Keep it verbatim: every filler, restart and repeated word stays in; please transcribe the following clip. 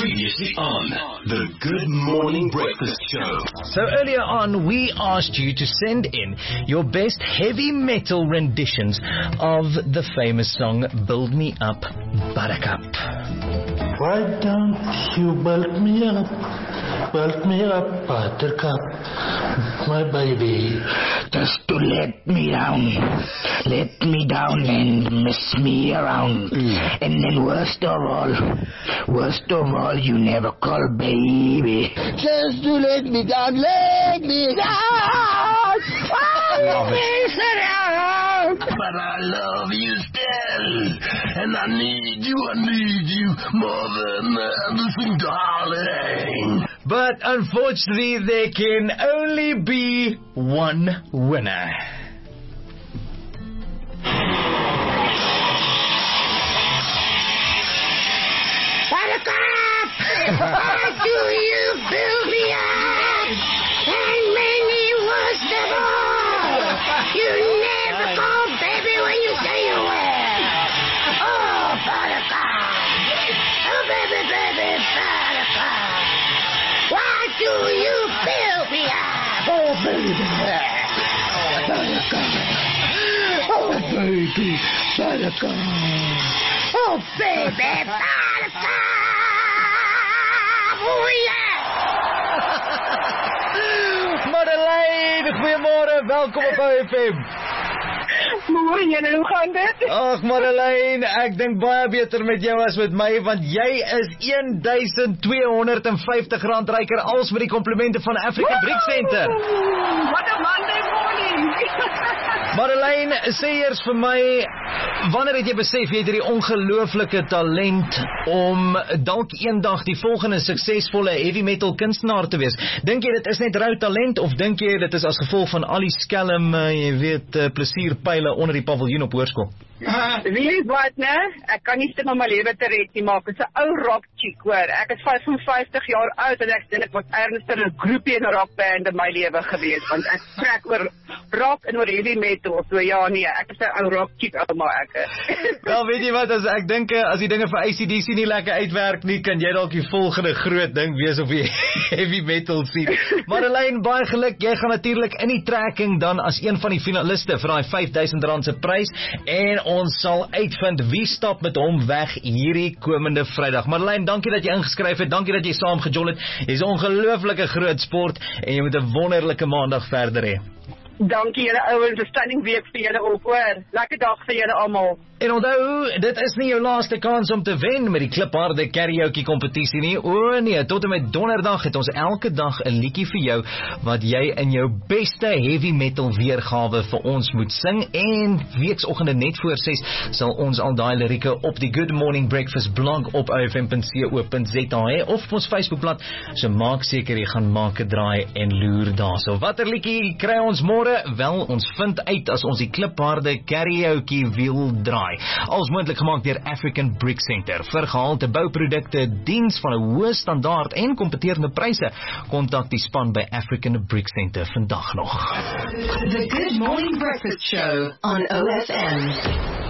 Previously on the Good Morning Breakfast Show. So earlier on, we asked you to send in your best heavy metal renditions of the famous song Build Me Up, Buttercup. Why don't you build me up, build me up, Buttercup, my baby? Just to let me down, let me down and mess me around. Mm. And then worst of all, worst of all, you never call baby. Just to let me down, let me down. Oh, me around. But I love you still, and I need you, I need you more than everything, darling. But unfortunately, there can only be one winner. Buttercup! Why do you build me up? And many worst of all, you never call baby when you say you will. Oh, Buttercup! Oh, baby, baby, Buttercup! Why do you build me up? Oh, baby, Buttercup! Oh, baby, Buttercup! Oh, baby, Buttercup! Oh, yeah! Madeleine, goeiemôre, welkom op O F M. Môre julle, hoe gaan dit? Ag Madeleine, ek dink baie beter met jou as met my, want jy is twaalf vyftig rand ryker als met die komplimente van African Brick Center. What a Monday morning! Madeleine, sê eers vir my, wanneer het jy besef jy het hierdie ongelooflike talent om dalk eendag die volgende suksesvolle heavy metal kunstenaar te wees? Dink jy dit is net rou talent, of dink jy dit is as gevolg van al die skelm, jy weet, plesierpyle onder die paviljoen op hoërskool? Weet wat, ne? Ek kan nie stem om my lewe te red nie, maar ek is 'n ou rock chick, hoor. Ek is vyfenvyftig jaar oud en ek dink ek was ernstig 'n groepie in 'n rockband in my lewe gewees, want ek trek oor rock en oor heavy metal, so ja, nee, ek is 'n ou rock chick, ouma ek is. Wel, weet jy wat, as ek dink, as die dinge vir A C D C nie lekker uitwerk nie, kan jy dalk die volgende groot ding wees op die heavy metal scene. Madeleine, baie geluk, jy gaan natuurlik in die trekking dan as een van die finaliste vir daai vyf duisend rand se prys, en ons sal uitvind wie stap met hom weg hierdie komende Vrydag. Madeleine, dankie dat jy ingeskryf het, dankie dat jy saam gejol het. Jy's 'n ongelooflike groot sport en jy moet 'n wonderlike maandag verder hê. Dankie julle ouens, 'n stunning week vir julle ook, hoor. Lekker dag vir julle almal. En onthou, dit is nie jou laaste kans om te wen met die klipharde karaoke kompetisie nie. O nee, tot en met donderdag het ons elke dag 'n liedjie vir jou wat jy in jou beste heavy metal weergawe vir ons moet sing, en weeksoggende net voor ses sal ons al daai lirieke op die Good Morning Breakfast blog op o f m punt co punt z a hê, of op ons Facebookblad, so maak seker jy gaan maak 'n draai en loer daar. So watter liedjie kry ons môre? Wel, ons vind uit as ons die klipharde karaoke wil draai. Als moontlik gemaak deur African Brick Center. Vir gehalte bouprodukte, diens van 'n hoë standaard en kompeterende pryse, kontak die span by African Brick Center vandag nog. The Good Morning Breakfast Show on O F M.